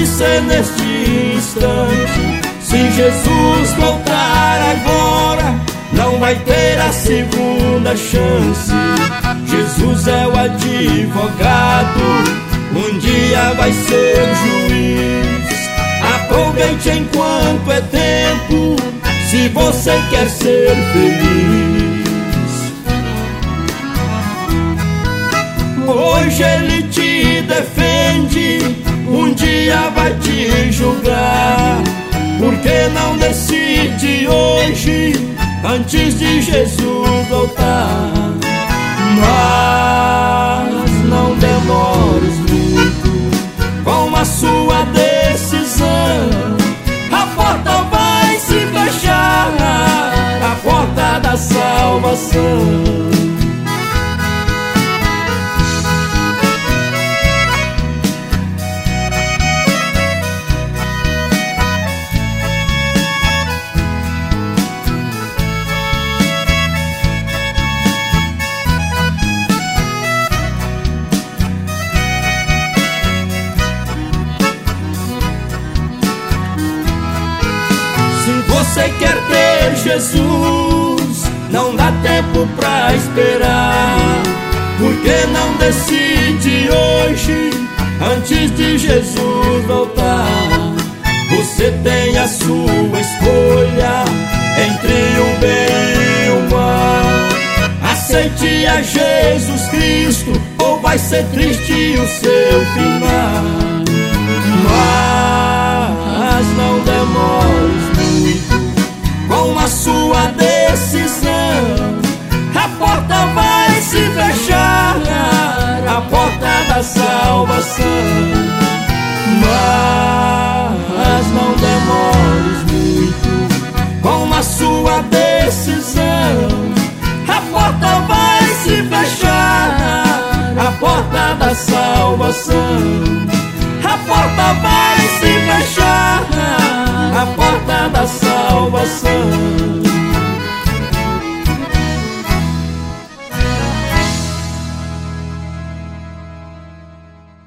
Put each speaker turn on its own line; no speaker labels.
pode ser neste instante. Se Jesus voltar agora, não vai ter a segunda chance. Jesus é o advogado, um dia vai ser juiz. Aproveite enquanto é tempo, se você quer ser feliz. Hoje ele te defende, um dia vai te julgar. Por que não decide hoje, antes de Jesus voltar? Mas não demores muito com a sua decisão. A porta vai se fechar, a porta da salvação. Você quer ter Jesus, não dá tempo pra esperar. Por que não decide hoje, antes de Jesus voltar? Você tem a sua escolha entre o bem e o mal. Aceite a Jesus Cristo, ou vai ser triste o seu final. Mas não demores com a sua decisão. A porta vai se fechar, a porta da salvação. Mas não demores muito com a sua decisão. A porta vai se fechar, a porta da salvação.